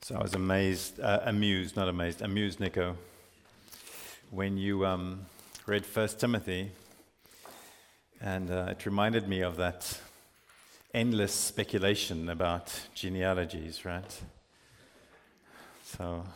So I was amused, Nico, when you read 1 Timothy, and it reminded me of that endless speculation about genealogies, right? So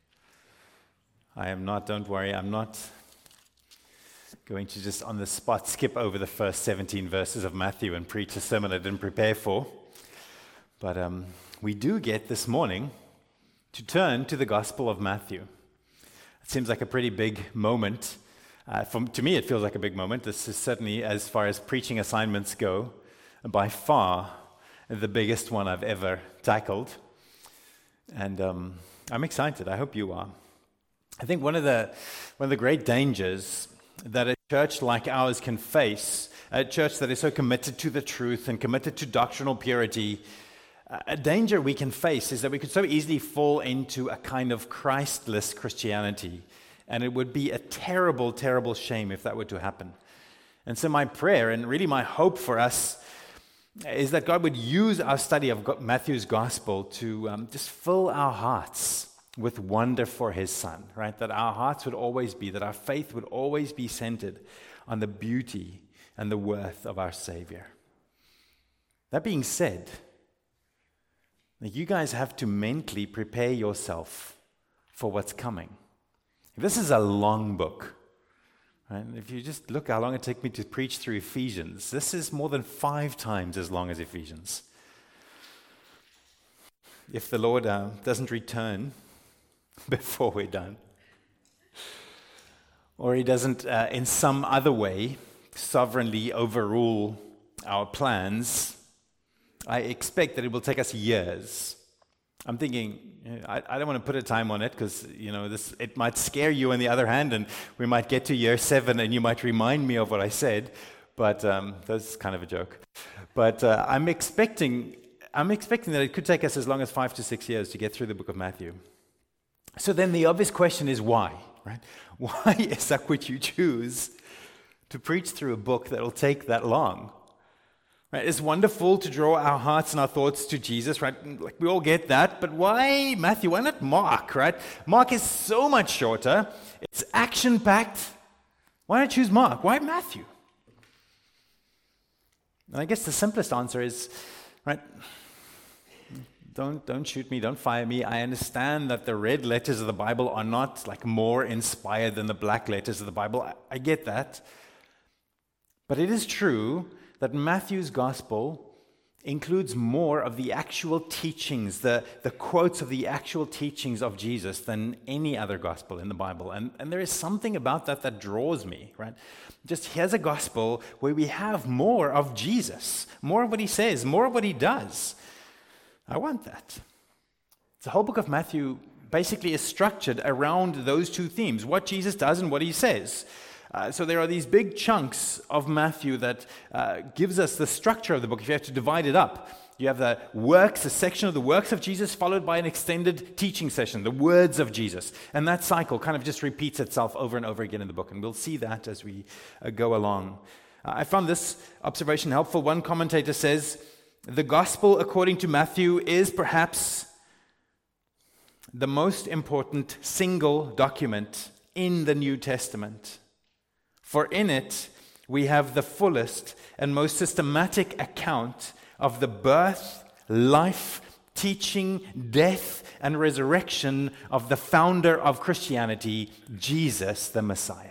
don't worry, I'm not going to just on the spot skip over the first 17 verses of Matthew and preach a sermon I didn't prepare for. But we do get this morning to turn to the Gospel of Matthew. It seems like a pretty big moment. To me, it feels like a big moment. This is certainly, as far as preaching assignments go, by far the biggest one I've ever tackled. And I'm excited. I hope you are. I think one of the great dangers that a church like ours can face, a church that is so committed to the truth and committed to doctrinal purity, a danger we can face is that we could so easily fall into a kind of Christless Christianity. And it would be a terrible, terrible shame if that were to happen. And so my prayer, and really my hope for us, is that God would use our study of Matthew's gospel to just fill our hearts with wonder for his son, right? That our hearts would always be, that our faith would always be centered on the beauty and the worth of our Savior. That being said, you guys have to mentally prepare yourself for what's coming. This is a long book. Right? If you just look how long it took me to preach through Ephesians, this is more than 5 times as long as Ephesians. If the Lord doesn't return before we're done, or he doesn't in some other way sovereignly overrule our plans, I expect that it will take us years. I'm thinking, I don't want to put a time on it because, it might scare you on the other hand, and we might get to year 7 and you might remind me of what I said, but that's kind of a joke. But I'm expecting that it could take us as long as 5 to 6 years to get through the book of Matthew. So then the obvious question is why, right? Why is that what you choose to preach through a book that will take that long? Right? It's wonderful to draw our hearts and our thoughts to Jesus, right? Like we all get that, but why Matthew? Why not Mark, right? Mark is so much shorter. It's action-packed. Why not choose Mark? Why Matthew? And I guess the simplest answer is, right, don't shoot me, don't fire me. I understand that the red letters of the Bible are not like more inspired than the black letters of the Bible. I get that. But it is true that Matthew's gospel includes more of the actual teachings, the quotes of the actual teachings of Jesus than any other gospel in the Bible. And there is something about that draws me, right? Just here's a gospel where we have more of Jesus, more of what he says, more of what he does. I want that. The whole book of Matthew basically is structured around those two themes, what Jesus does and what he says. So there are these big chunks of Matthew that gives us the structure of the book. If you have to divide it up, you have the works, a section of the works of Jesus, followed by an extended teaching session, the words of Jesus. And that cycle kind of just repeats itself over and over again in the book. And we'll see that as we go along. I found this observation helpful. One commentator says, the gospel according to Matthew is perhaps the most important single document in the New Testament. For in it, we have the fullest and most systematic account of the birth, life, teaching, death, and resurrection of the founder of Christianity, Jesus the Messiah.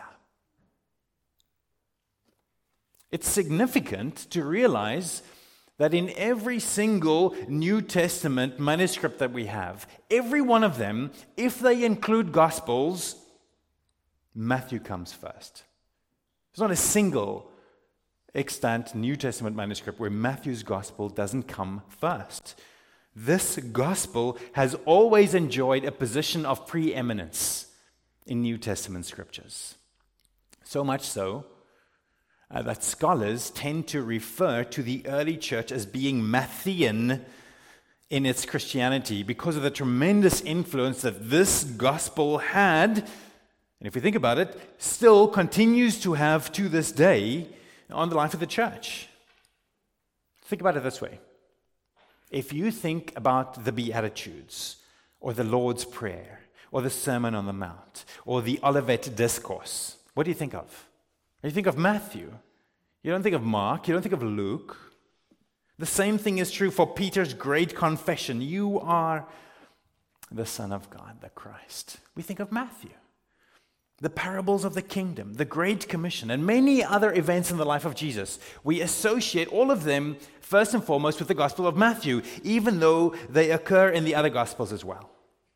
It's significant to realize that in every single New Testament manuscript that we have, every one of them, if they include Gospels, Matthew comes first. There's not a single extant New Testament manuscript where Matthew's gospel doesn't come first. This gospel has always enjoyed a position of preeminence in New Testament scriptures. So much so that scholars tend to refer to the early church as being Matthean in its Christianity because of the tremendous influence that this gospel had, and if we think about it, still continues to have to this day on the life of the church. Think about it this way. If you think about the Beatitudes, or the Lord's Prayer, or the Sermon on the Mount, or the Olivet Discourse, what do you think of? You think of Matthew. You don't think of Mark. You don't think of Luke. The same thing is true for Peter's great confession. You are the Son of God, the Christ. We think of Matthew. The parables of the kingdom, the Great Commission, and many other events in the life of Jesus. We associate all of them first and foremost with the Gospel of Matthew, even though they occur in the other Gospels as well.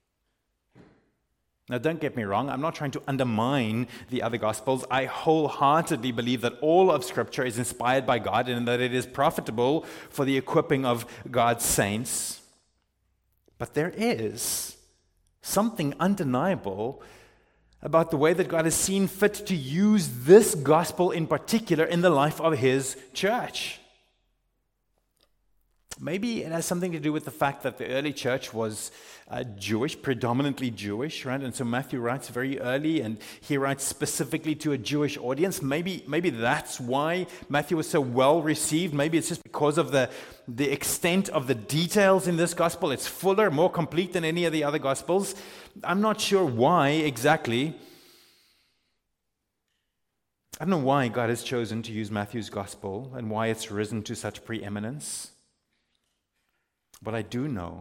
Now, don't get me wrong, I'm not trying to undermine the other Gospels. I wholeheartedly believe that all of Scripture is inspired by God and that it is profitable for the equipping of God's saints. But there is something undeniable about the way that God has seen fit to use this Gospel in particular in the life of His church. Maybe it has something to do with the fact that the early church was Jewish, predominantly Jewish, right? And so Matthew writes very early, and he writes specifically to a Jewish audience. Maybe that's why Matthew was so well received. Maybe it's just because of the extent of the details in this gospel. It's fuller, more complete than any of the other gospels. I'm not sure why exactly. I don't know why God has chosen to use Matthew's gospel and why it's risen to such preeminence. What I do know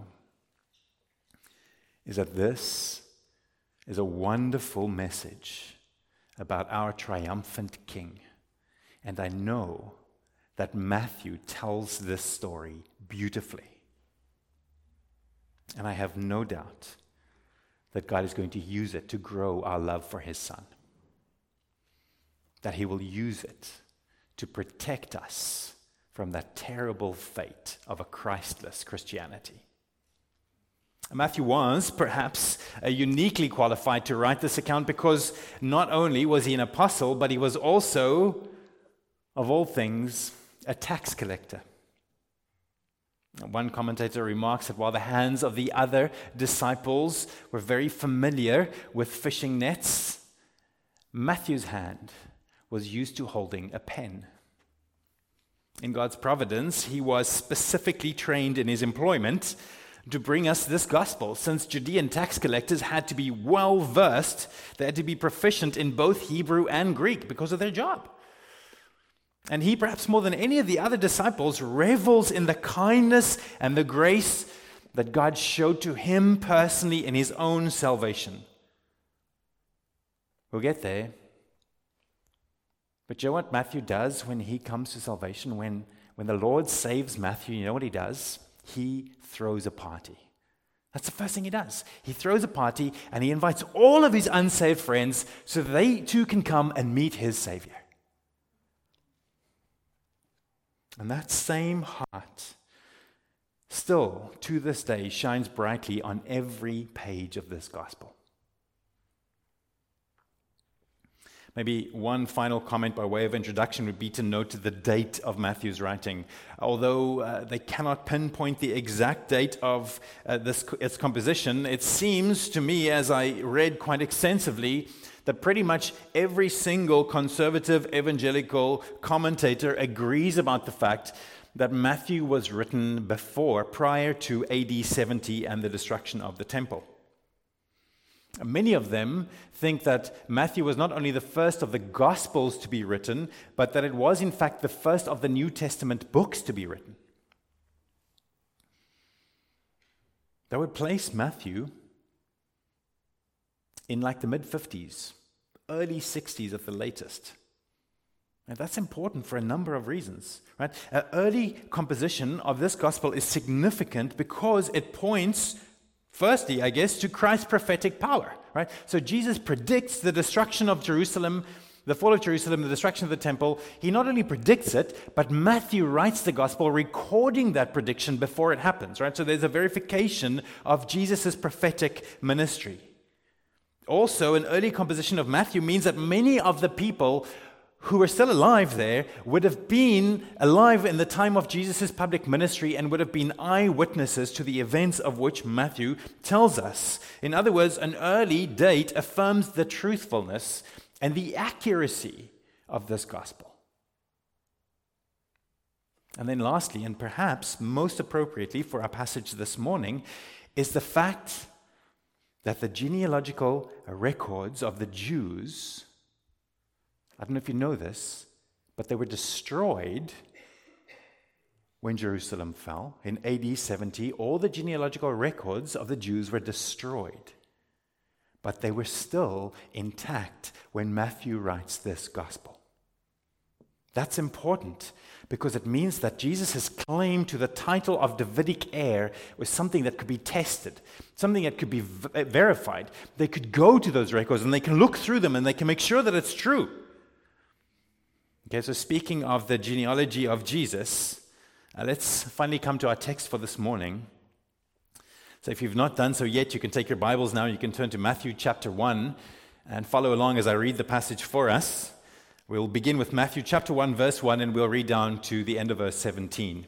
is that this is a wonderful message about our triumphant King. And I know that Matthew tells this story beautifully. And I have no doubt that God is going to use it to grow our love for His Son. That He will use it to protect us from that terrible fate of a Christless Christianity. Matthew was perhaps uniquely qualified to write this account because not only was he an apostle, but he was also, of all things, a tax collector. One commentator remarks that while the hands of the other disciples were very familiar with fishing nets, Matthew's hand was used to holding a pen. In God's providence, he was specifically trained in his employment to bring us this gospel. Since Judean tax collectors had to be well versed, they had to be proficient in both Hebrew and Greek because of their job. And he, perhaps more than any of the other disciples, revels in the kindness and the grace that God showed to him personally in his own salvation. We'll get there. But you know what Matthew does when he comes to salvation? When the Lord saves Matthew, you know what he does? He throws a party. That's the first thing he does. He throws a party and he invites all of his unsaved friends so that they too can come and meet his Savior. And that same heart still to this day shines brightly on every page of this gospel. Maybe one final comment by way of introduction would be to note the date of Matthew's writing. Although they cannot pinpoint the exact date of its composition, it seems to me, as I read quite extensively, that pretty much every single conservative evangelical commentator agrees about the fact that Matthew was written prior to AD 70 and the destruction of the temple. Many of them think that Matthew was not only the first of the Gospels to be written, but that it was in fact the first of the New Testament books to be written. That would place Matthew in like the mid-50s, early 60s at the latest. And that's important for a number of reasons, right? An early composition of this gospel is significant because it points, firstly, I guess, to Christ's prophetic power, right? So Jesus predicts the destruction of Jerusalem, the fall of Jerusalem, the destruction of the temple. He not only predicts it, but Matthew writes the gospel recording that prediction before it happens, right? So there's a verification of Jesus' prophetic ministry. Also, an early composition of Matthew means that many of the people who were still alive there would have been alive in the time of Jesus' public ministry and would have been eyewitnesses to the events of which Matthew tells us. In other words, an early date affirms the truthfulness and the accuracy of this gospel. And then lastly, and perhaps most appropriately for our passage this morning, is the fact that the genealogical records of the Jews, I don't know if you know this, but they were destroyed when Jerusalem fell. In AD 70, all the genealogical records of the Jews were destroyed. But they were still intact when Matthew writes this gospel. That's important because it means that Jesus' claim to the title of Davidic heir was something that could be tested, something that could be verified. They could go to those records and they can look through them and they can make sure that it's true. Okay, so speaking of the genealogy of Jesus, let's finally come to our text for this morning. So if you've not done so yet, you can take your Bibles now. You can turn to Matthew chapter 1 and follow along as I read the passage for us. We'll begin with Matthew chapter 1, verse 1, and we'll read down to the end of verse 17.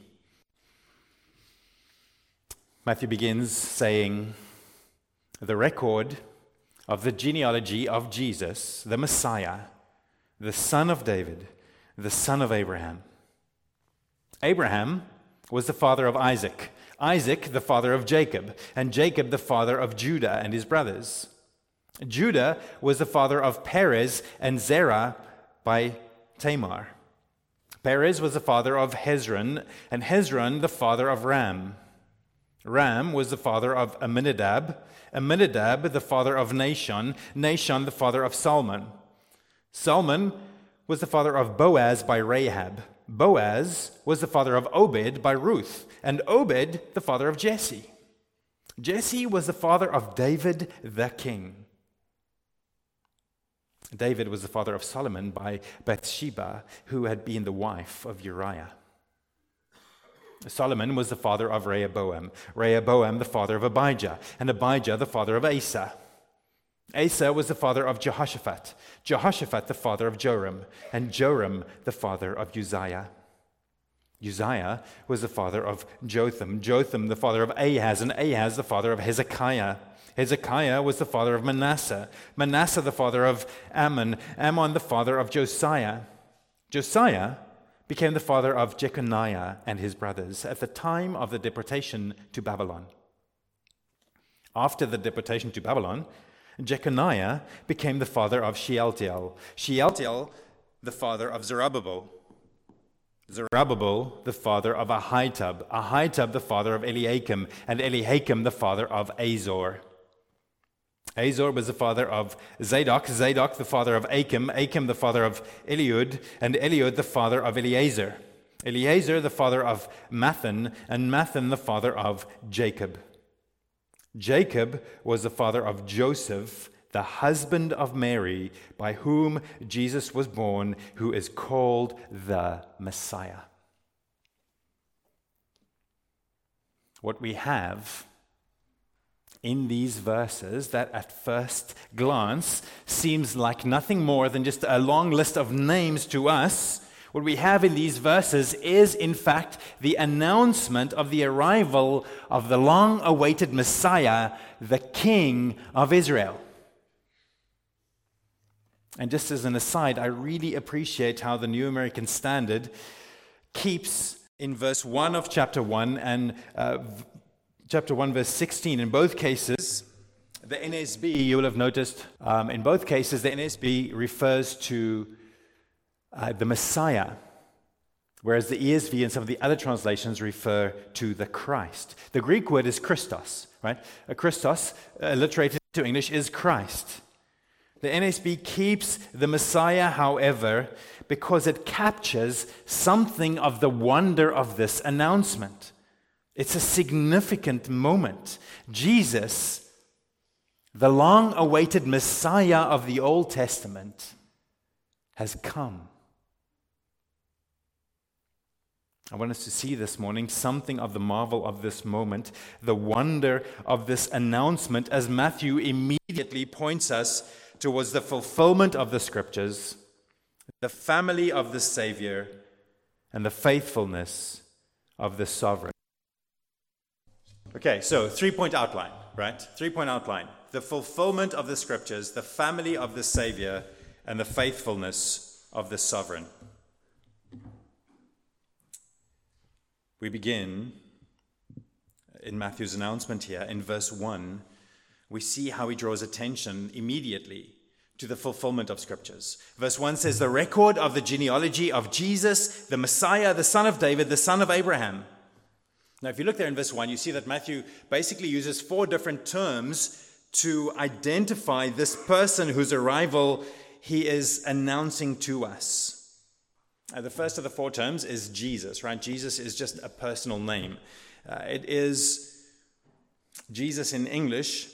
Matthew begins saying, "The record of the genealogy of Jesus, the Messiah, the son of David, the son of Abraham. Abraham was the father of Isaac, Isaac the father of Jacob, and Jacob the father of Judah and his brothers. Judah was the father of Perez and Zerah by Tamar. Perez was the father of Hezron, and Hezron the father of Ram. Ram was the father of Amminadab, Amminadab the father of Nahshon, Nahshon the father of Salmon. Salmon was the father of Boaz by Rahab. Boaz was the father of Obed by Ruth, and Obed the father of Jesse. Jesse was the father of David the king. David was the father of Solomon by Bathsheba, who had been the wife of Uriah. Solomon was the father of Rehoboam, Rehoboam the father of Abijah, and Abijah the father of Asa. Asa was the father of Jehoshaphat, Jehoshaphat the father of Joram, and Joram the father of Uzziah. Uzziah was the father of Jotham, Jotham the father of Ahaz, and Ahaz the father of Hezekiah. Hezekiah was the father of Manasseh, Manasseh the father of Ammon, Ammon the father of Josiah. Josiah became the father of Jeconiah and his brothers at the time of the deportation to Babylon. After the deportation to Babylon, Jeconiah became the father of Shealtiel, Shealtiel the father of Zerubbabel, Zerubbabel the father of Ahitub, Ahitub the father of Eliakim, and Eliakim the father of Azor. Azor was the father of Zadok, Zadok the father of Achim, Achim the father of Eliud, and Eliud the father of Eleazar, Eleazar the father of Mathan, and Mathan the father of Jacob. Jacob was the father of Joseph, the husband of Mary, by whom Jesus was born, who is called the Messiah. What we have in these verses that at first glance seems like nothing more than just a long list of names to us, what we have in these verses is, in fact, the announcement of the arrival of the long-awaited Messiah, the King of Israel. And just as an aside, I really appreciate how the New American Standard keeps in verse 1 of chapter 1 and chapter 1, verse 16. In both cases, the NSB, you will have noticed, in both cases, the NSB refers to the Messiah, whereas the ESV and some of the other translations refer to the Christ. The Greek word is Christos, right? Christos, alliterated to English, is Christ. The NSB keeps the Messiah, however, because it captures something of the wonder of this announcement. It's a significant moment. Jesus, the long-awaited Messiah of the Old Testament, has come. I want us to see this morning something of the marvel of this moment, the wonder of this announcement, as Matthew immediately points us towards the fulfillment of the Scriptures, the family of the Savior, and the faithfulness of the Sovereign. Okay, so 3-point outline, right? 3-point outline. The fulfillment of the Scriptures, the family of the Savior, and the faithfulness of the Sovereign. We begin in Matthew's announcement here in verse 1 we see how he draws attention immediately to the fulfillment of scriptures. Verse 1 says, the record of the genealogy of Jesus, the Messiah, the son of David, the son of Abraham. Now, if you look there in verse 1, you see that Matthew basically uses 4 different terms to identify this person whose arrival he is announcing to us. The first of the 4 terms is Jesus, right? Jesus is just a personal name. It is Jesus in English.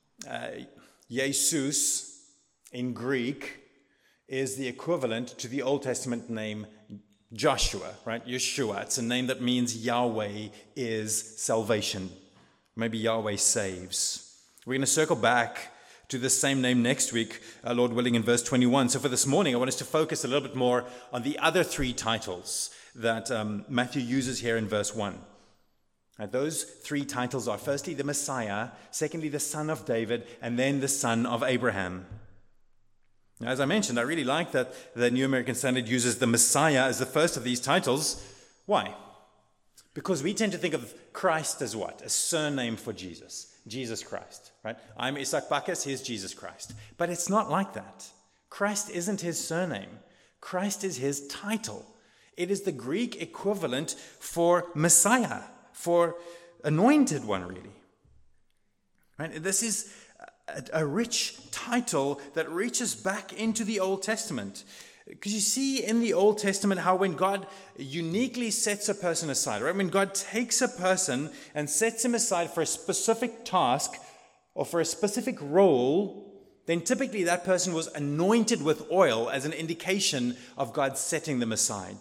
Jesus in Greek is the equivalent to the Old Testament name Joshua, right? Yeshua. It's a name that means Yahweh is salvation. Maybe Yahweh saves. We're going to circle back to the same name next week, Lord willing, in verse 21. So for this morning, I want us to focus a little bit more on the other 3 titles that Matthew uses here in verse 1. Those 3 titles are firstly the Messiah, secondly the Son of David, and then the Son of Abraham. Now, as I mentioned, I really like that the New American Standard uses the Messiah as the first of these titles. Why? Because we tend to think of Christ as what? A surname for Jesus. Jesus Christ, right? I'm Isaac Bacchus, here's Jesus Christ. But it's not like that. Christ isn't his surname. Christ is his title. It is the Greek equivalent for Messiah, for anointed one, really. Right? This is a rich title that reaches back into the Old Testament. Because you see in the Old Testament how when God uniquely sets a person aside, right? When God takes a person and sets him aside for a specific task or for a specific role, then typically that person was anointed with oil as an indication of God setting them aside.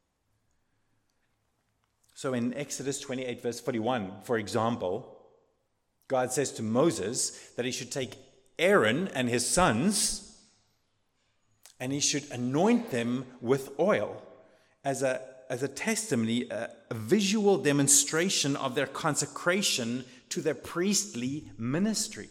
So in Exodus 28 verse 41, for example, God says to Moses that he should take Aaron and his sons and he should anoint them with oil as a testimony, a visual demonstration of their consecration to their priestly ministry.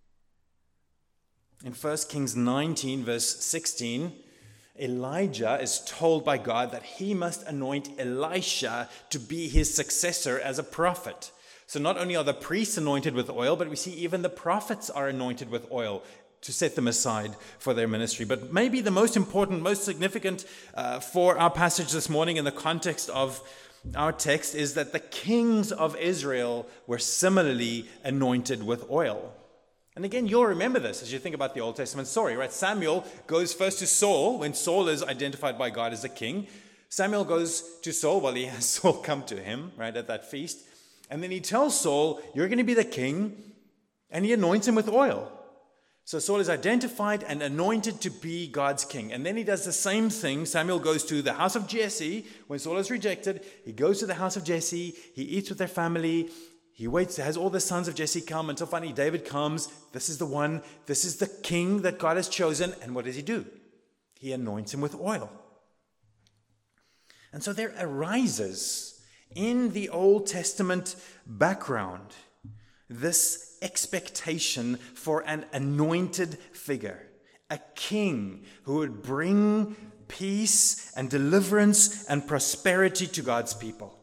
In 1 Kings 19 verse 16, Elijah is told by God that he must anoint Elisha to be his successor as a prophet. So not only are the priests anointed with oil, but we see even the prophets are anointed with oil to set them aside for their ministry. But maybe the most important, most significant for our passage this morning in the context of our text is that the kings of Israel were similarly anointed with oil. And again, you'll remember this as you think about the Old Testament story, right? Samuel goes first to Saul when Saul is identified by God as a king. Samuel goes to Saul, well, he has Saul come to him, right, at that feast. And then he tells Saul, you're going to be the king, and he anoints him with oil. So Saul is identified and anointed to be God's king. And then he does the same thing. Samuel goes to the house of Jesse. When Saul is rejected, he goes to the house of Jesse. He eats with their family. He waits, has all the sons of Jesse come until finally David comes. This is the one. This is the king that God has chosen. And what does he do? He anoints him with oil. And so there arises in the Old Testament background this expectation for an anointed figure, a king who would bring peace and deliverance and prosperity to God's people.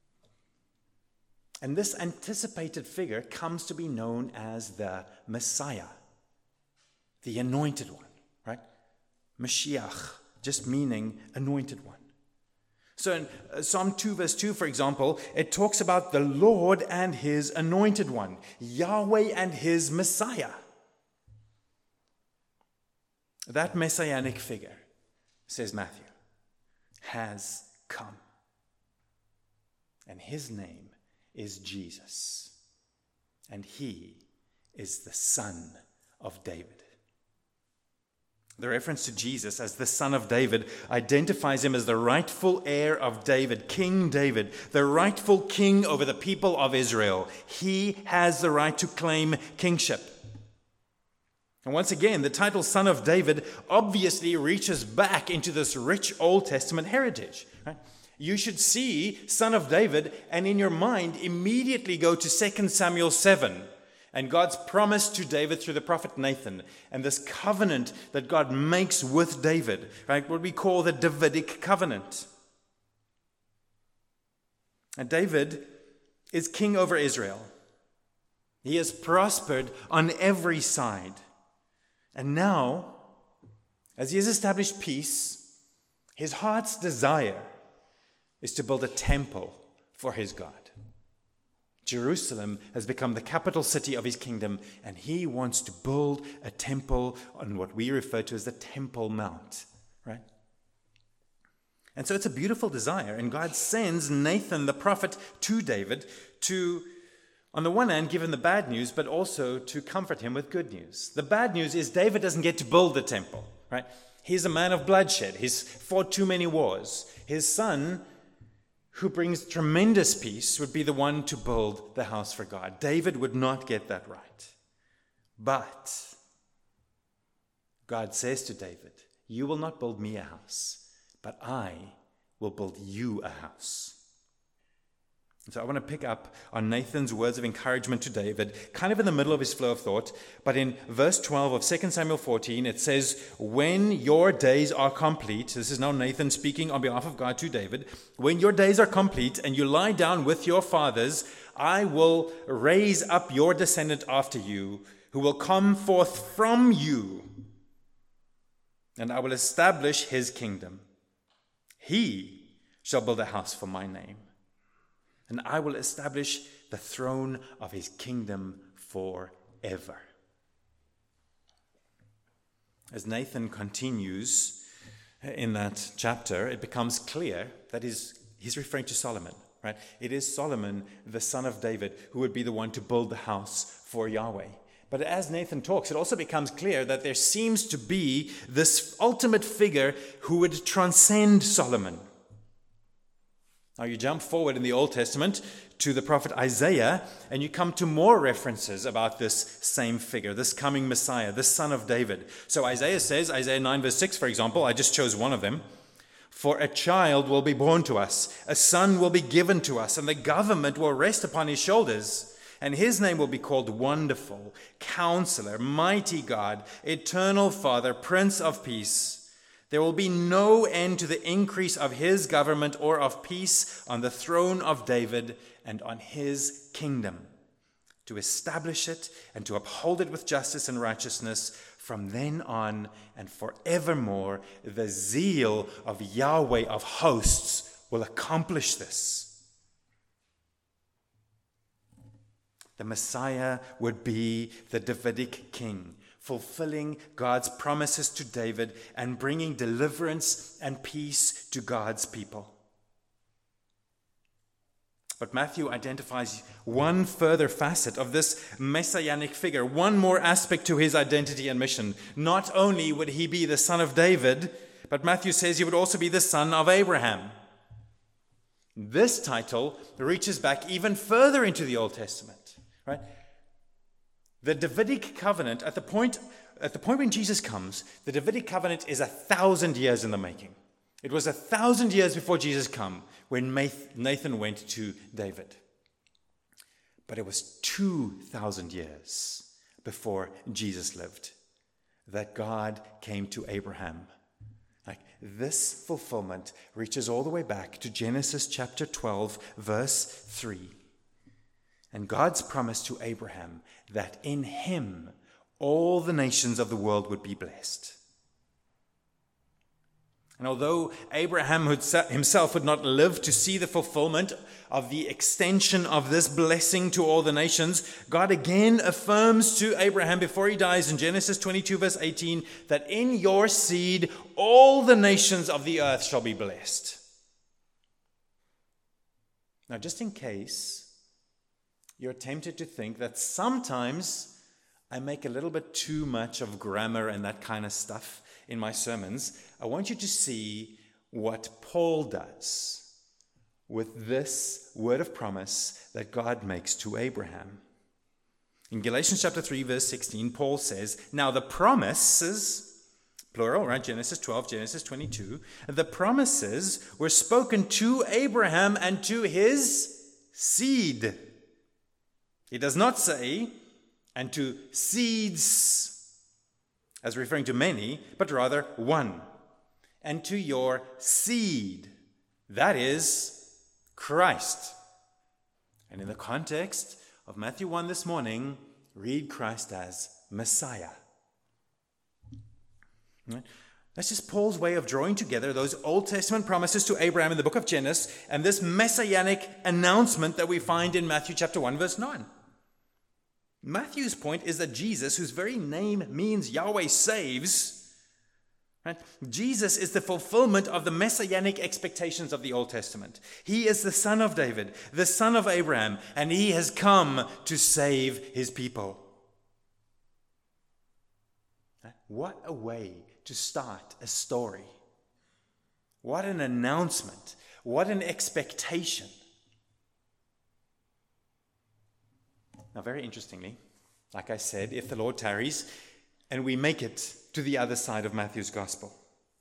And this anticipated figure comes to be known as the Messiah, the anointed one, right? Mashiach, just meaning anointed one. So in Psalm 2 verse 2, for example, it talks about the Lord and his anointed one, Yahweh and his Messiah. That messianic figure, says Matthew, has come. And his name is Jesus. And he is the Son of David. The reference to Jesus as the Son of David identifies him as the rightful heir of David, King David, the rightful king over the people of Israel. He has the right to claim kingship. And once again, the title Son of David obviously reaches back into this rich Old Testament heritage. Right? You should see Son of David and in your mind immediately go to 2 Samuel 7. And God's promise to David through the prophet Nathan, and this covenant that God makes with David, right? What we call the Davidic covenant. And David is king over Israel. He has prospered on every side. And now, as he has established peace, his heart's desire is to build a temple for his God. Jerusalem has become the capital city of his kingdom, and he wants to build a temple on what we refer to as the Temple Mount, right? And so it's a beautiful desire, and God sends Nathan the prophet to David to, on the one hand, give him the bad news, but also to comfort him with good news. The bad news is David doesn't get to build the temple, right? He's a man of bloodshed. He's fought too many wars. His son, who brings tremendous peace, would be the one to build the house for God. David would not get that right. But God says to David, "You will not build me a house, but I will build you a house." And so I want to pick up on Nathan's words of encouragement to David, kind of in the middle of his flow of thought. But in verse 12 of 2 Samuel 14, it says, "When your days are complete," this is now Nathan speaking on behalf of God to David, "when your days are complete and you lie down with your fathers, I will raise up your descendant after you, who will come forth from you, and I will establish his kingdom. He shall build a house for my name, and I will establish the throne of his kingdom forever." As Nathan continues in that chapter, it becomes clear that he's referring to Solomon, right? It is Solomon, the son of David, who would be the one to build the house for Yahweh. But as Nathan talks, it also becomes clear that there seems to be this ultimate figure who would transcend Solomon. Now you jump forward in the Old Testament to the prophet Isaiah, and you come to more references about this same figure, this coming Messiah, this son of David. So Isaiah says, Isaiah 9 verse 6, for example, I just chose one of them, "For a child will be born to us, a son will be given to us, and the government will rest upon his shoulders. And his name will be called Wonderful, Counselor, Mighty God, Eternal Father, Prince of Peace. There will be no end to the increase of his government or of peace on the throne of David and on his kingdom, to establish it and to uphold it with justice and righteousness from then on and forevermore. The zeal of Yahweh of hosts will accomplish this." The Messiah would be the Davidic king, fulfilling God's promises to David and bringing deliverance and peace to God's people. But Matthew identifies one further facet of this messianic figure, one more aspect to his identity and mission. Not only would he be the son of David, but Matthew says he would also be the son of Abraham. This title reaches back even further into the Old Testament. Right? The Davidic covenant, at the point when Jesus comes, the Davidic covenant is 1,000 years in the making. It was 1,000 years before Jesus came when Nathan went to David. But it was 2,000 years before Jesus lived that God came to Abraham. This fulfillment reaches all the way back to Genesis chapter 12, verse 3. And God's promise to Abraham that in him all the nations of the world would be blessed. And although Abraham himself would not live to see the fulfillment of the extension of this blessing to all the nations, God again affirms to Abraham before he dies in Genesis 22 verse 18 that in your seed all the nations of the earth shall be blessed. Now, just in case you're tempted to think that sometimes I make a little bit too much of grammar and that kind of stuff in my sermons, I want you to see what Paul does with this word of promise that God makes to Abraham. In Galatians chapter 3, verse 16, Paul says, "Now the promises," plural, right? Genesis 12, Genesis 22, "the promises were spoken to Abraham and to his seed." He does not say, "and to seeds," as referring to many, but rather one. "And to your seed," that is Christ. And in the context of Matthew 1 this morning, read Christ as Messiah. Right? That's just Paul's way of drawing together those Old Testament promises to Abraham in the book of Genesis and this messianic announcement that we find in Matthew chapter 1, verse 9. Matthew's point is that Jesus, whose very name means Yahweh saves, right? Jesus is the fulfillment of the messianic expectations of the Old Testament. He is the son of David, the son of Abraham, and he has come to save his people. What a way to start a story. What an announcement. What an expectation. Now, very interestingly, like I said, if the Lord tarries and we make it to the other side of Matthew's gospel,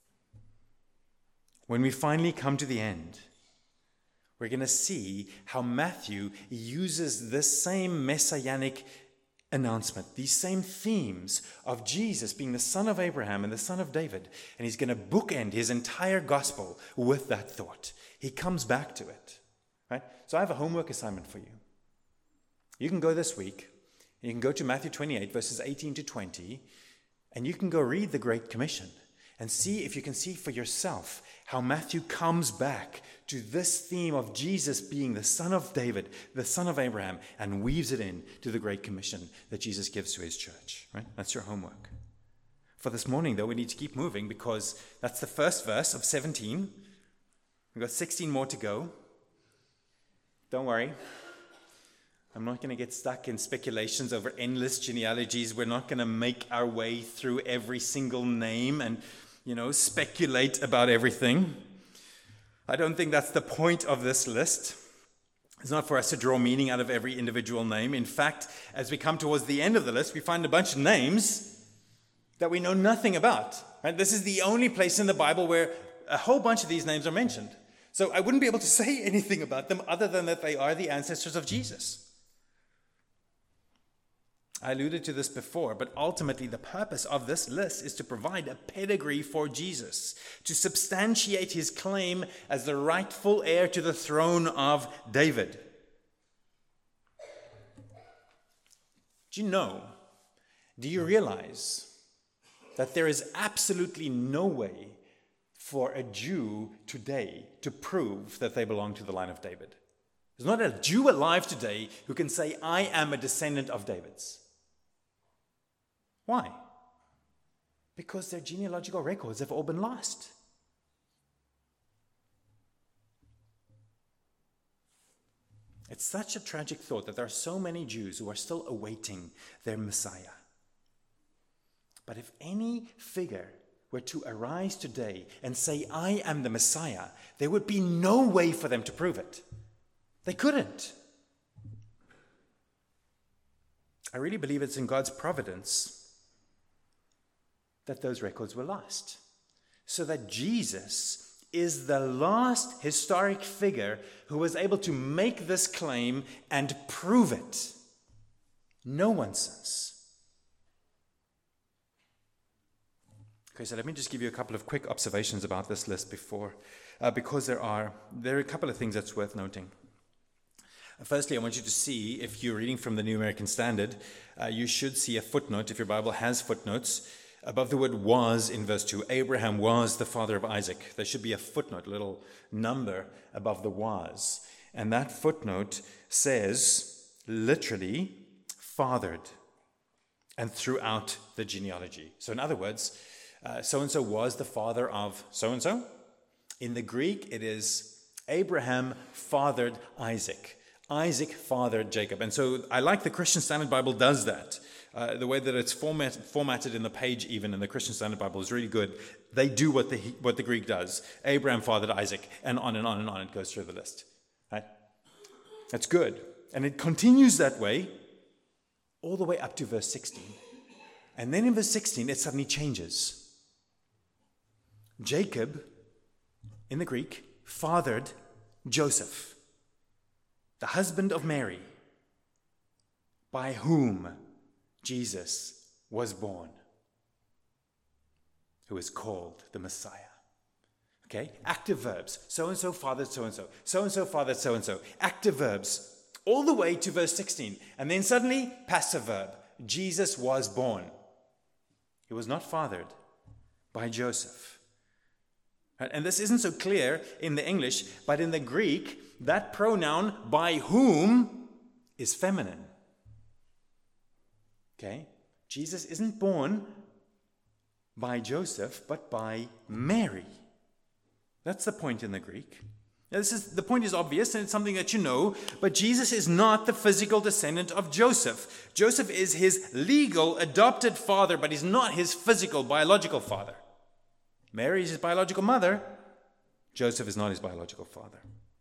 when we finally come to the end, we're going to see how Matthew uses this same messianic announcement, these same themes of Jesus being the son of Abraham and the son of David, and he's going to bookend his entire gospel with that thought. He comes back to it, right? So I have a homework assignment for you. You can go this week, you can go to Matthew 28, verses 18 to 20, and you can go read the Great Commission and see if you can see for yourself how Matthew comes back to this theme of Jesus being the son of David, the son of Abraham, and weaves it in to the Great Commission that Jesus gives to his church. Right? That's your homework. For this morning, though, we need to keep moving because that's the first verse of 17. We've got 16 more to go. Don't worry. I'm not going to get stuck in speculations over endless genealogies. We're not going to make our way through every single name and, speculate about everything. I don't think that's the point of this list. It's not for us to draw meaning out of every individual name. In fact, as we come towards the end of the list, we find a bunch of names that we know nothing about. Right? This is the only place in the Bible where a whole bunch of these names are mentioned. So I wouldn't be able to say anything about them other than that they are the ancestors of Jesus. I alluded to this before, but ultimately the purpose of this list is to provide a pedigree for Jesus, to substantiate his claim as the rightful heir to the throne of David. Do you realize that there is absolutely no way for a Jew today to prove that they belong to the line of David? There's not a Jew alive today who can say, I am a descendant of David's. Why? Because their genealogical records have all been lost. It's such a tragic thought that there are so many Jews who are still awaiting their Messiah. But if any figure were to arise today and say, I am the Messiah, there would be no way for them to prove it. They couldn't. I really believe it's in God's providence that those records were lost, so that Jesus is the last historic figure who was able to make this claim and prove it. No one since. Okay, so let me just give you a couple of quick observations about this list because there are a couple of things that's worth noting. Firstly, I want you to see, if you're reading from the New American Standard, you should see a footnote, if your Bible has footnotes, above the word was in verse 2. Abraham was the father of Isaac. There should be a footnote, a little number above the was. And that footnote says, literally, fathered, and throughout the genealogy. So in other words, so-and-so was the father of so-and-so. In the Greek, it is Abraham fathered Isaac. Isaac fathered Jacob. And so I like the Christian Standard Bible does that. The way that it's formatted in the page, even in the Christian Standard Bible, is really good. They do what the Greek does. Abraham fathered Isaac, and on and on and on it goes through the list. Right? That's good. And it continues that way all the way up to verse 16. And then in verse 16, it suddenly changes. Jacob, in the Greek, fathered Joseph, the husband of Mary, by whom Jesus was born, who is called the Messiah. Okay? Active verbs. So-and-so fathered so-and-so. So-and-so fathered so-and-so. Active verbs all the way to verse 16. And then suddenly, passive verb. Jesus was born. He was not fathered by Joseph. Right? And this isn't so clear in the English, but in the Greek, that pronoun by whom is feminine. Okay? Jesus isn't born by Joseph, but by Mary. That's the point in the Greek. Now, the point is obvious, and it's something that you know, but Jesus is not the physical descendant of Joseph. Joseph is his legal adopted father, but he's not his physical biological father. Mary is his biological mother. Joseph is not his biological father.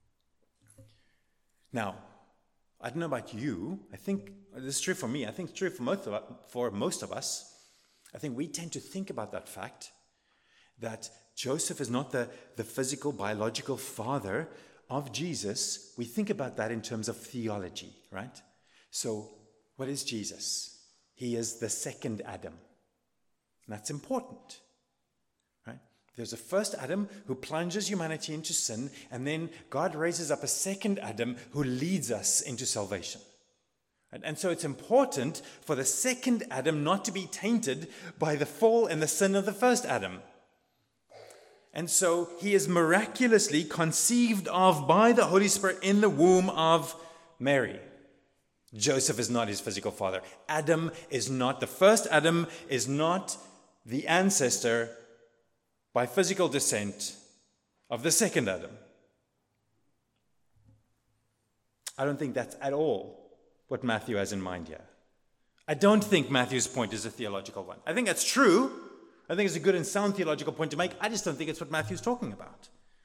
Now, I don't know about you. I think this is true for me. I think it's true for most of us. I think we tend to think about that fact that Joseph is not the physical, biological father of Jesus. We think about that in terms of theology, right? So, what is Jesus? He is the second Adam. And that's important, right? There's a first Adam who plunges humanity into sin, and then God raises up a second Adam who leads us into salvation. And so it's important for the second Adam not to be tainted by the fall and the sin of the first Adam. And so he is miraculously conceived of by the Holy Spirit in the womb of Mary. Joseph is not his physical father. The first Adam is not the ancestor by physical descent of the second Adam. I don't think that's at all what Matthew has in mind here. I don't think Matthew's point is a theological one. I think that's true. I think it's a good and sound theological point to make. I just don't think it's what Matthew's talking about.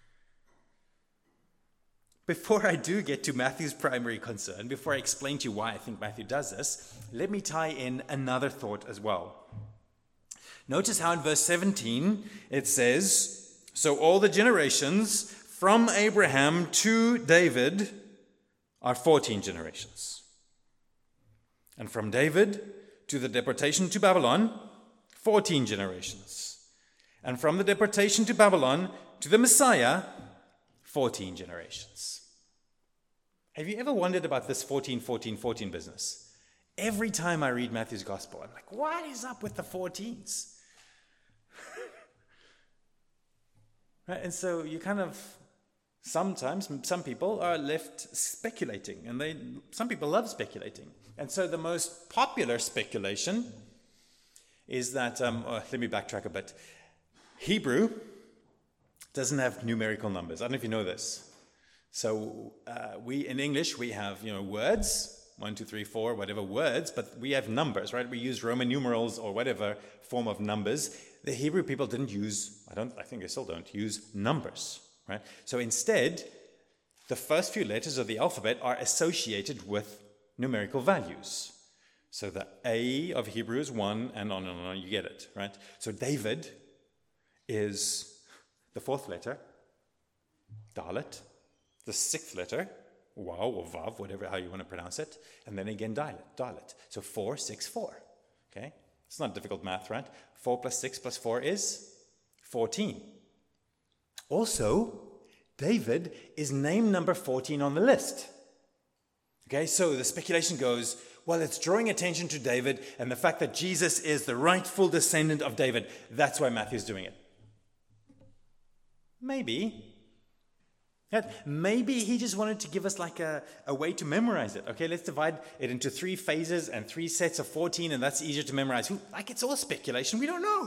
Before I do get to Matthew's primary concern, before I explain to you why I think Matthew does this, let me tie in another thought as well. Notice how in verse 17 it says, "So all the generations from Abraham to David are 14 generations. And from David to the deportation to Babylon, 14 generations. And from the deportation to Babylon to the Messiah, 14 generations." Have you ever wondered about this 14, 14, 14 business? Every time I read Matthew's gospel, I'm like, what is up with the 14s? Right? And so you kind of, sometimes, some people are left speculating, and some people love speculating. And so the most popular speculation is that, let me backtrack a bit. Hebrew doesn't have numerical numbers. I don't know if you know this. So in English, we have, words, 1, 2, 3, 4, whatever words, but we have numbers, right? We use Roman numerals or whatever form of numbers. The Hebrew people didn't use, I think they still don't use numbers, right? So instead, the first few letters of the alphabet are associated with numerical values. So the A of Hebrew is 1, and on and on, you get it, right? So David is the fourth letter, Dalet, the sixth letter, Waw or Vav, whatever, how you want to pronounce it, and then again Dalet. So 4, 6, 4, okay? It's not difficult math, right? 4 plus 6 plus 4 is 14. Also, David is name number 14 on the list. Okay, so the speculation goes, well, it's drawing attention to David and the fact that Jesus is the rightful descendant of David. That's why Matthew's doing it. Maybe. Maybe he just wanted to give us like a way to memorize it. Okay, let's divide it into 3 phases and 3 sets of 14, and that's easier to memorize. It's all speculation. We don't know.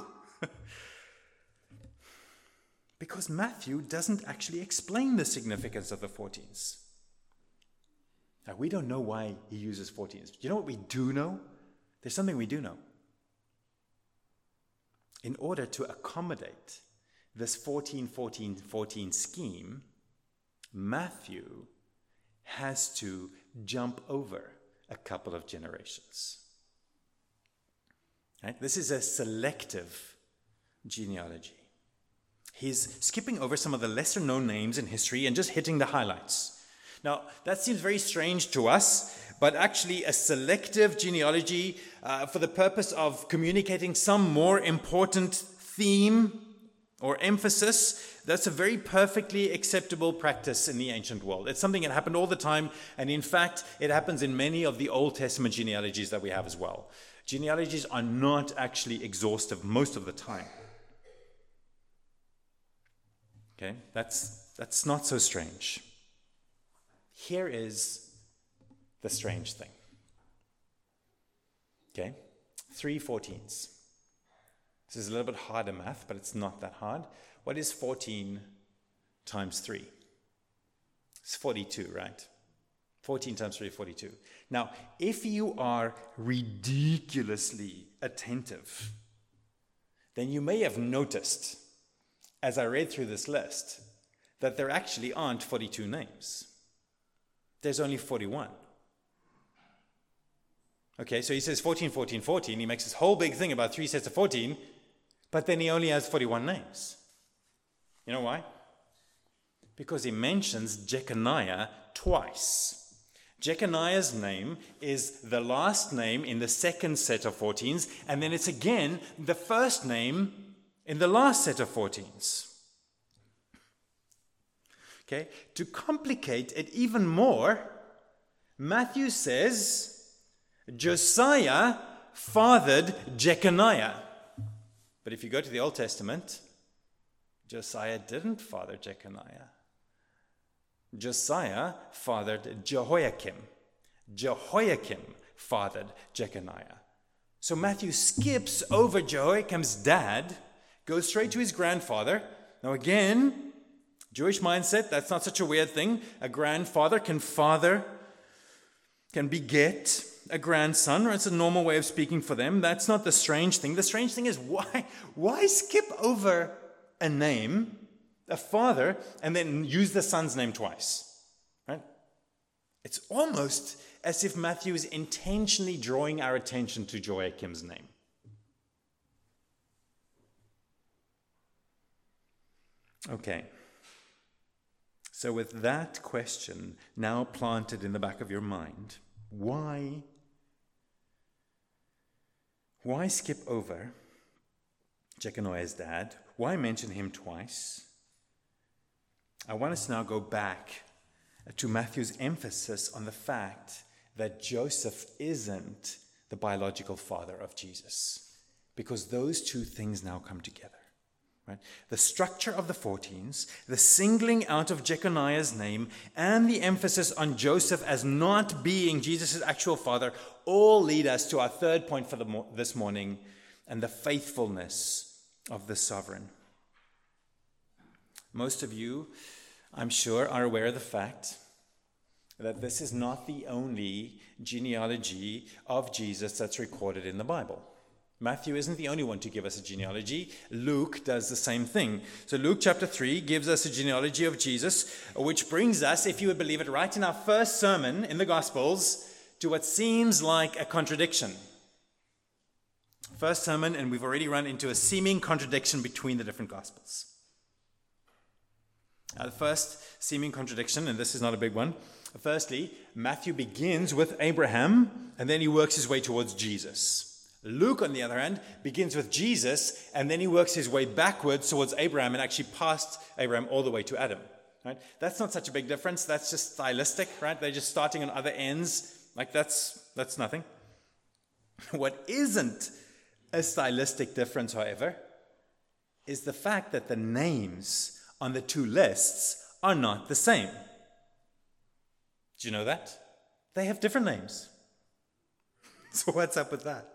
Because Matthew doesn't actually explain the significance of the 14s. Now, we don't know why he uses 14s. You know what we do know? There's something we do know. In order to accommodate this 14, 14, 14 scheme, Matthew has to jump over a couple of generations. Right? This is a selective genealogy. He's skipping over some of the lesser known names in history and just hitting the highlights. Now, that seems very strange to us, but actually a selective genealogy for the purpose of communicating some more important theme or emphasis, that's a very perfectly acceptable practice in the ancient world. It's something that happened all the time, and in fact, it happens in many of the Old Testament genealogies that we have as well. Genealogies are not actually exhaustive most of the time. Okay, that's not so strange. Here is the strange thing. Okay, 3 14s. This is a little bit harder math, but it's not that hard. What is 14 times 3? It's 42, right? 14 times 3 is 42. Now, if you are ridiculously attentive, then you may have noticed, as I read through this list, that there actually aren't 42 names. There's only 41. Okay, so he says 14, 14, 14. He makes this whole big thing about 3 sets of 14, but then he only has 41 names. You know why? Because he mentions Jeconiah twice. Jeconiah's name is the last name in the second set of 14s, and then it's again the first name in the last set of 14s. Okay, to complicate it even more, Matthew says Josiah fathered Jeconiah. But if you go to the Old Testament, Josiah didn't father Jeconiah. Josiah fathered Jehoiakim. Jehoiakim fathered Jeconiah. So Matthew skips over Jehoiakim's dad, goes straight to his grandfather. Now again, Jewish mindset, that's not such a weird thing. A grandfather can beget a grandson, or it's a normal way of speaking for them. That's not the strange thing. The strange thing is why skip over a name, a father, and then use the son's name twice? Right? It's almost as if Matthew is intentionally drawing our attention to Joachim's name. Okay. So with that question now planted in the back of your mind, why skip over Jeconiah's dad? Why mention him twice? I want us to now go back to Matthew's emphasis on the fact that Joseph isn't the biological father of Jesus, because those two things now come together. Right? The structure of the 14s, the singling out of Jeconiah's name, and the emphasis on Joseph as not being Jesus' actual father all lead us to our third point for this morning, and the faithfulness of the sovereign. Most of you, I'm sure, are aware of the fact that this is not the only genealogy of Jesus that's recorded in the Bible. Matthew isn't the only one to give us a genealogy. Luke does the same thing. So Luke chapter 3 gives us a genealogy of Jesus, which brings us, if you would believe it, right in our first sermon in the Gospels to what seems like a contradiction. First sermon, and we've already run into a seeming contradiction between the different Gospels. The first seeming contradiction, and this is not a big one. Firstly, Matthew begins with Abraham, and then he works his way towards Jesus. Luke, on the other hand, begins with Jesus, and then he works his way backwards towards Abraham and actually past Abraham all the way to Adam. Right? That's not such a big difference. That's just stylistic, right? They're just starting on other ends. Like that's nothing. What isn't a stylistic difference, however, is the fact that the names on the two lists are not the same. Do you know that? They have different names. So what's up with that?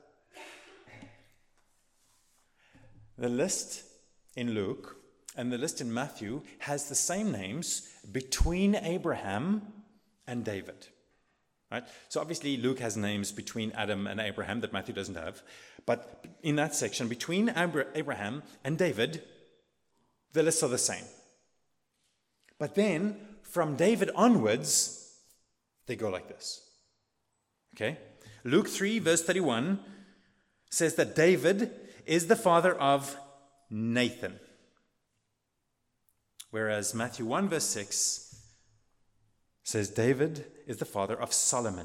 The list in Luke and the list in Matthew has the same names between Abraham and David. Right? So obviously Luke has names between Adam and Abraham that Matthew doesn't have. But in that section, between Abraham and David, the lists are the same. But then, from David onwards, they go like this. Okay? Luke 3, verse 31 says that David is the father of Nathan. Whereas Matthew 1, verse 6 says David is the father of Solomon.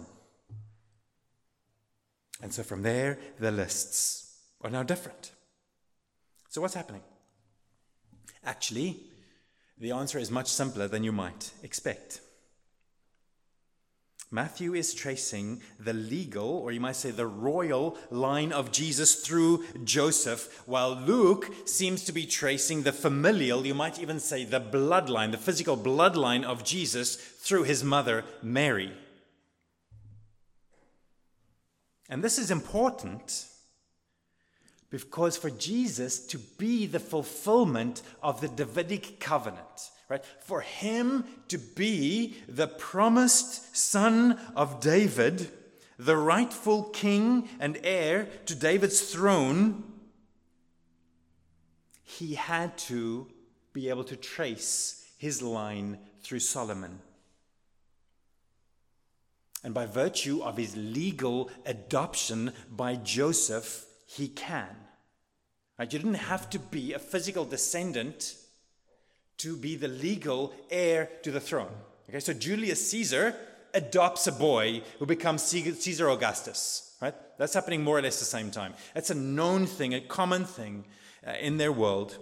And so from there, the lists are now different. So what's happening? Actually, the answer is much simpler than you might expect. Matthew is tracing the legal, or you might say the royal line of Jesus through Joseph, while Luke seems to be tracing the familial, you might even say the bloodline, the physical bloodline of Jesus through his mother, Mary. And this is important because for Jesus to be the fulfillment of the Davidic covenant, right? For him to be the promised son of David, the rightful king and heir to David's throne, he had to be able to trace his line through Solomon. And by virtue of his legal adoption by Joseph, he can. Right? You didn't have to be a physical descendant to be the legal heir to the throne. Okay, so Julius Caesar adopts a boy who becomes Caesar Augustus. Right? That's happening more or less the same time. That's a known thing, a common thing in their world.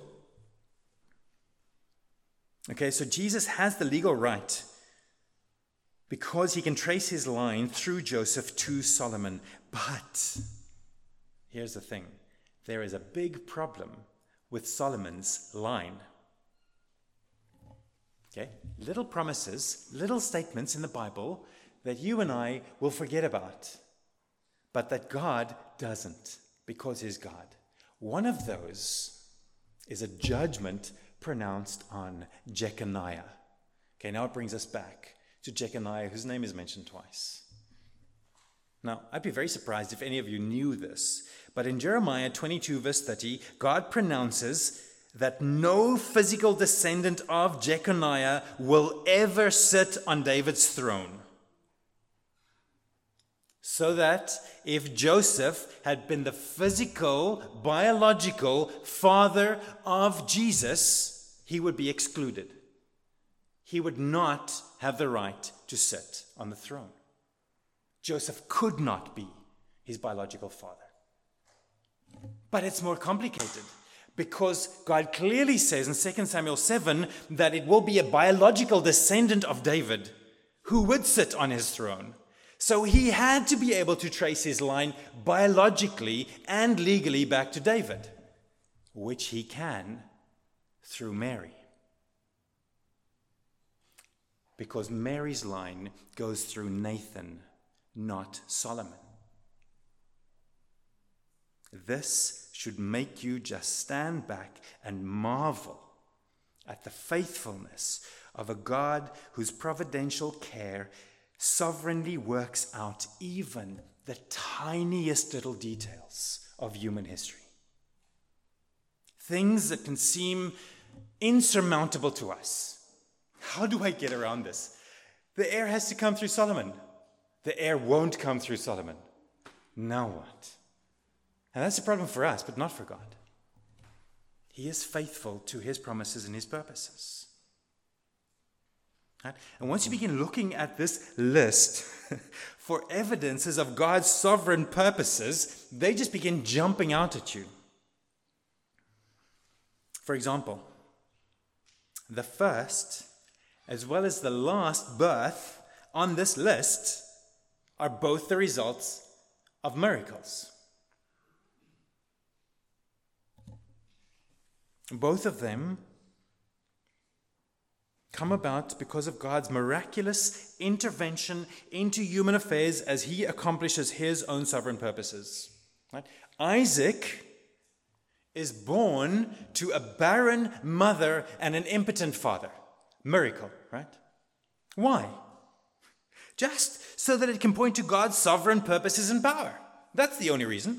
Okay, so Jesus has the legal right because he can trace his line through Joseph to Solomon. But here's the thing. There is a big problem with Solomon's line. Okay? Little promises, little statements in the Bible that you and I will forget about, but that God doesn't, because he's God. One of those is a judgment pronounced on Jeconiah. Okay, now it brings us back to Jeconiah, whose name is mentioned twice. Now, I'd be very surprised if any of you knew this, but in Jeremiah 22, verse 30, God pronounces that no physical descendant of Jeconiah will ever sit on David's throne. So that if Joseph had been the physical, biological father of Jesus, he would be excluded. He would not have the right to sit on the throne. Joseph could not be his biological father. But it's more complicated because God clearly says in 2 Samuel 7 that it will be a biological descendant of David who would sit on his throne. So he had to be able to trace his line biologically and legally back to David, which he can through Mary. Because Mary's line goes through Nathan, not Solomon. This should make you just stand back and marvel at the faithfulness of a God whose providential care sovereignly works out even the tiniest little details of human history. Things that can seem insurmountable to us. How do I get around this? The heir has to come through Solomon. The heir won't come through Solomon. Now what? And that's a problem for us, but not for God. He is faithful to his promises and his purposes. Right? And once you begin looking at this list for evidences of God's sovereign purposes, they just begin jumping out at you. For example, the first as well as the last birth on this list are both the results of miracles. Both of them come about because of God's miraculous intervention into human affairs as he accomplishes his own sovereign purposes. Right? Isaac is born to a barren mother and an impotent father. Miracle, right? Why? Just so that it can point to God's sovereign purposes and power. That's the only reason.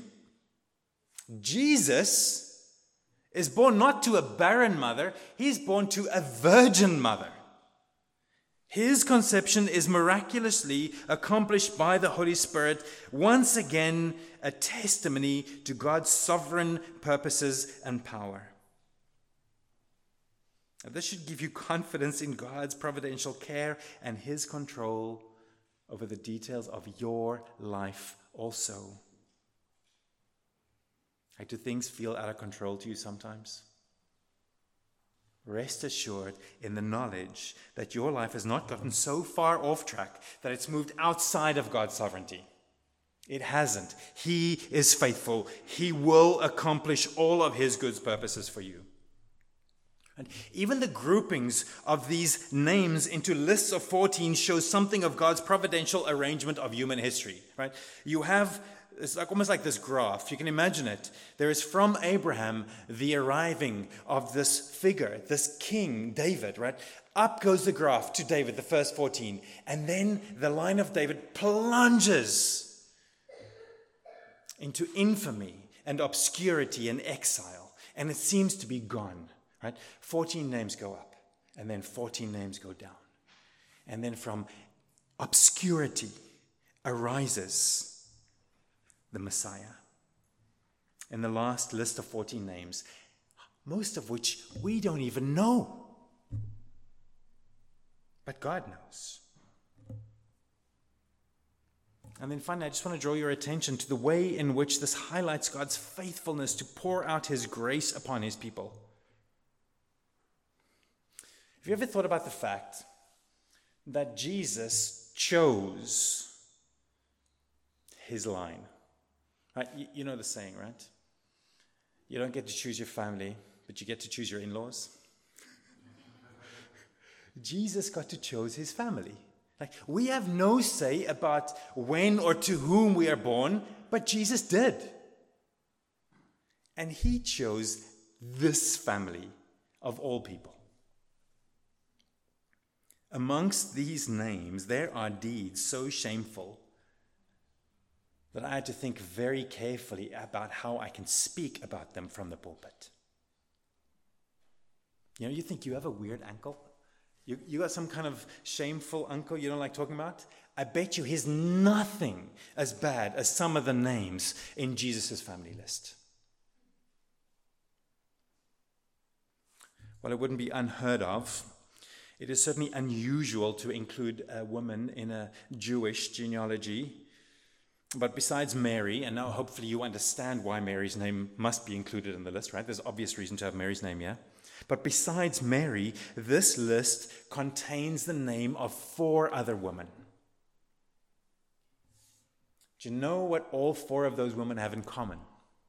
Jesus is born not to a barren mother, he's born to a virgin mother. His conception is miraculously accomplished by the Holy Spirit, once again a testimony to God's sovereign purposes and power. Now, this should give you confidence in God's providential care and his control over the details of your life also. Like, do things feel out of control to you sometimes? rest assured in the knowledge that your life has not gotten so far off track that it's moved outside of God's sovereignty. It hasn't. He is faithful. He will accomplish all of his good purposes for you. And even the groupings of these names into lists of 14 shows something of God's providential arrangement of human history, right? You have, it's like almost like this graph. You can imagine it. There is from Abraham the arriving of this figure, this king, David, right? Up goes the graph to David, the first 14. And then the line of David plunges into infamy and obscurity and exile. And it seems to be gone. Right? 14 names go up, and then 14 names go down. And then from obscurity arises the Messiah. And the last list of 14 names, most of which we don't even know. But God knows. And then finally, I just want to draw your attention to the way in which this highlights God's faithfulness to pour out his grace upon his people. Have you ever thought about the fact that Jesus chose his line? Right? You know the saying, right? You don't get to choose your family, but you get to choose your in-laws. Jesus got to choose his family. Like, we have no say about when or to whom we are born, but Jesus did. And he chose this family of all people. Amongst these names, there are deeds so shameful that I had to think very carefully about how I can speak about them from the pulpit. You know, you think you have a weird uncle? You got some kind of shameful uncle you don't like talking about? I bet you he's nothing as bad as some of the names in Jesus' family list. Well, it wouldn't be unheard of. It is certainly unusual to include a woman in a Jewish genealogy. But besides Mary, and now hopefully you understand why Mary's name must be included in the list, right? There's obvious reason to have Mary's name here. But besides Mary, this list contains the name of 4 other women. Do you know what all 4 of those women have in common?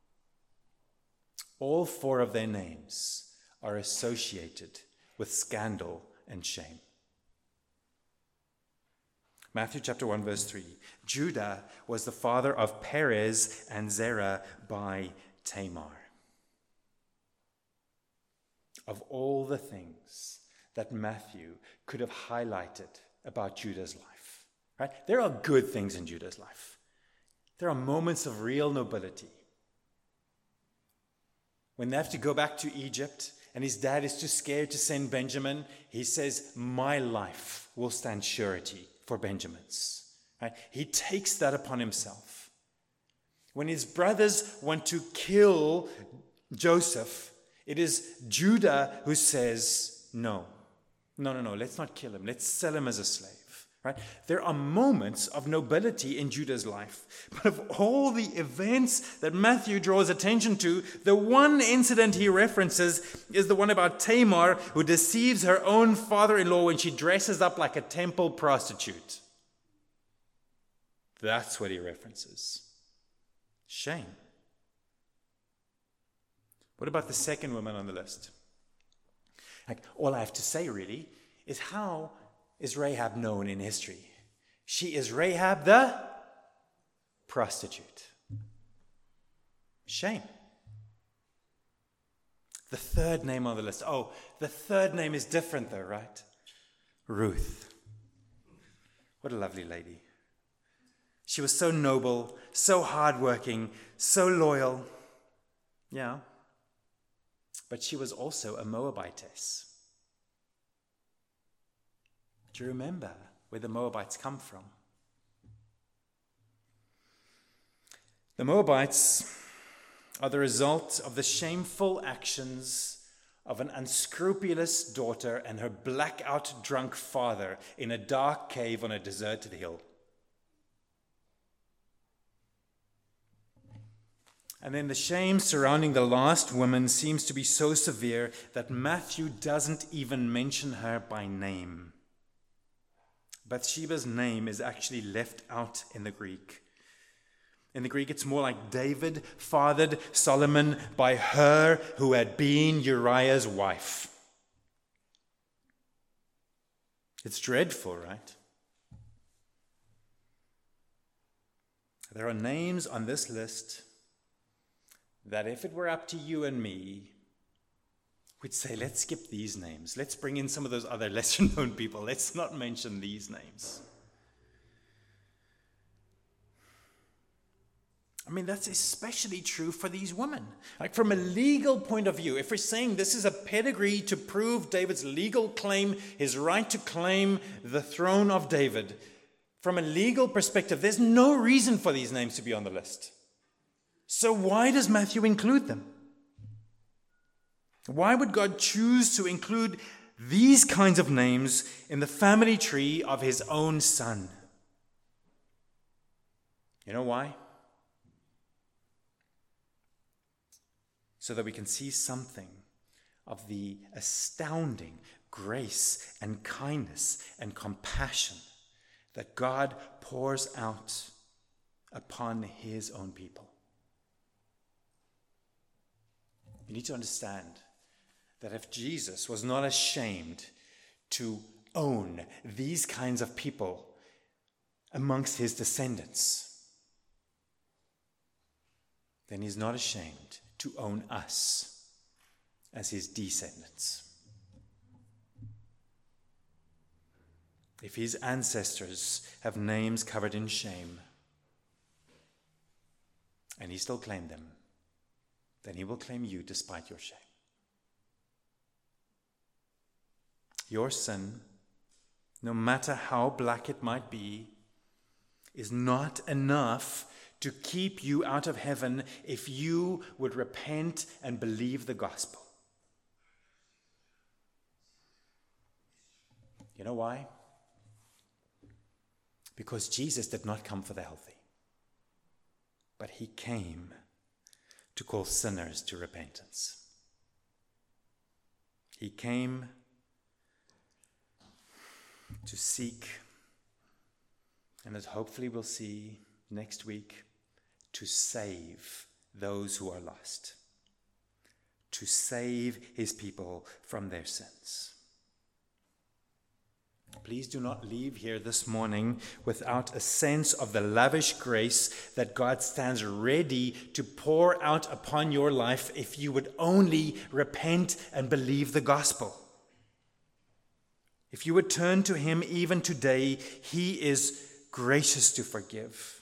All 4 of their names are associated with scandal and shame. Matthew chapter 1 verse 3. Judah was the father of Perez and Zerah by Tamar. Of all the things that Matthew could have highlighted about Judah's life, right? There are good things in Judah's life. There are moments of real nobility. When they have to go back to Egypt, and his dad is too scared to send Benjamin, he says, my life will stand surety for Benjamin's. Right? He takes that upon himself. When his brothers want to kill Joseph, it is Judah who says, no, let's not kill him. Let's sell him as a slave. Right? There are moments of nobility in Judah's life. But of all the events that Matthew draws attention to, the one incident he references is the one about Tamar, who deceives her own father-in-law when she dresses up like a temple prostitute. That's what he references. Shame. What about the second woman on the list? Like, all I have to say really is, how is Rahab known in history? She is Rahab the prostitute. Shame. The third name on the list. Oh, the third name is different though, right? Ruth. What a lovely lady. She was so noble, so hardworking, so loyal. Yeah. But she was also a Moabitess. Do you remember where the Moabites come from? The Moabites are the result of the shameful actions of an unscrupulous daughter and her blackout drunk father in a dark cave on a deserted hill. And then the shame surrounding the last woman seems to be so severe that Matthew doesn't even mention her by name. Bathsheba's name is actually left out in the Greek. In the Greek, it's more like David fathered Solomon by her who had been Uriah's wife. It's dreadful, right? There are names on this list that if it were up to you and me, we'd say, let's skip these names. Let's bring in some of those other lesser-known people. Let's not mention these names. I mean, that's especially true for these women. Like, from a legal point of view, if we're saying this is a pedigree to prove David's legal claim, his right to claim the throne of David, from a legal perspective, there's no reason for these names to be on the list. So why does Matthew include them? Why would God choose to include these kinds of names in the family tree of his own son? You know why? So that we can see something of the astounding grace and kindness and compassion that God pours out upon his own people. You need to understand that if Jesus was not ashamed to own these kinds of people amongst his descendants, then he's not ashamed to own us as his descendants. If his ancestors have names covered in shame, and he still claimed them, then he will claim you despite your shame. Your sin, no matter how black it might be, is not enough to keep you out of heaven if you would repent and believe the gospel. You know why? Because Jesus did not come for the healthy, but he came to call sinners to repentance. He came to seek, and as hopefully we'll see next week, to save those who are lost, to save his people from their sins. Please do not leave here this morning without a sense of the lavish grace that God stands ready to pour out upon your life if you would only repent and believe the gospel. If you would turn to him even today, he is gracious to forgive.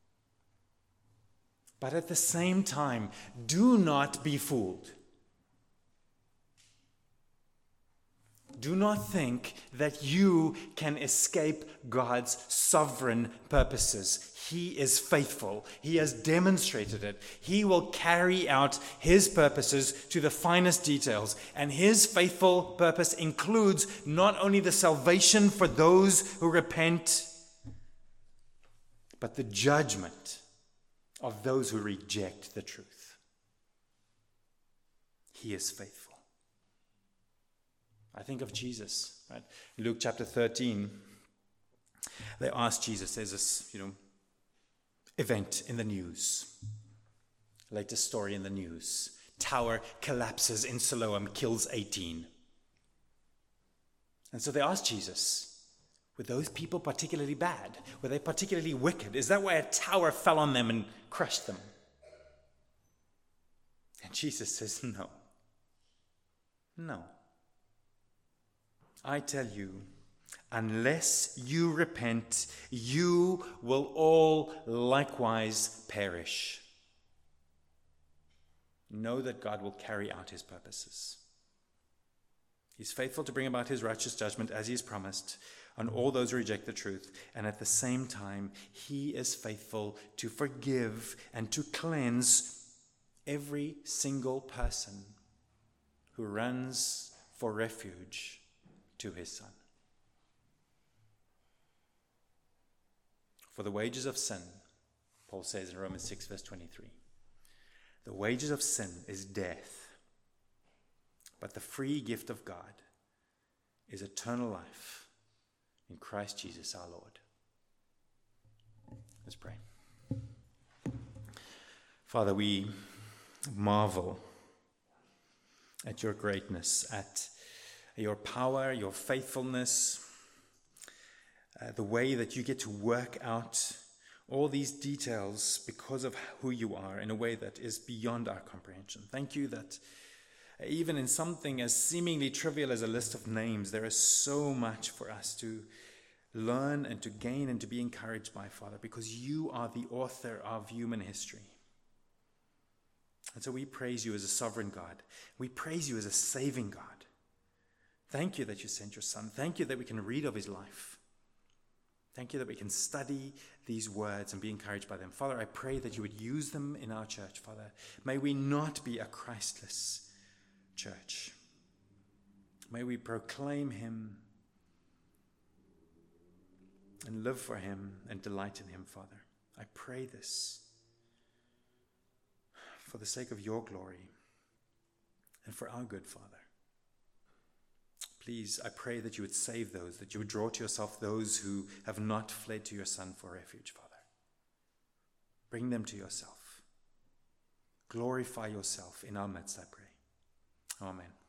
But at the same time, do not be fooled. Do not think that you can escape God's sovereign purposes. He is faithful. He has demonstrated it. He will carry out his purposes to the finest details. And his faithful purpose includes not only the salvation for those who repent, but the judgment of those who reject the truth. He is faithful. I think of Jesus, right? Luke chapter 13, they asked Jesus, there's this, event in the news. Latest story in the news. Tower collapses in Siloam, kills 18. And so they asked Jesus, were those people particularly bad? Were they particularly wicked? Is that why a tower fell on them and crushed them? And Jesus says, no. No. I tell you, unless you repent, you will all likewise perish. Know that God will carry out his purposes. He's faithful to bring about his righteous judgment as he's promised on all those who reject the truth. And at the same time, he is faithful to forgive and to cleanse every single person who runs for refuge to his son. For the wages of sin, Paul says in Romans 6 verse 23, The wages of sin is death, but the free gift of God is eternal life in Christ Jesus our Lord. Let's pray. Father, we marvel at your greatness, at your power, your faithfulness, the way that you get to work out all these details because of who you are in a way that is beyond our comprehension. Thank you that even in something as seemingly trivial as a list of names, there is so much for us to learn and to gain and to be encouraged by, Father, because you are the author of human history. And so we praise you as a sovereign God. We praise you as a saving God. Thank you that you sent your Son. Thank you that we can read of his life. Thank you that we can study these words and be encouraged by them. Father, I pray that you would use them in our church, Father. May we not be a Christless church. May we proclaim him and live for him and delight in him, Father. I pray this for the sake of your glory and for our good, Father. Please, I pray that you would save those, that you would draw to yourself those who have not fled to your Son for refuge, Father. Bring them to yourself. Glorify yourself in our midst, I pray. Amen.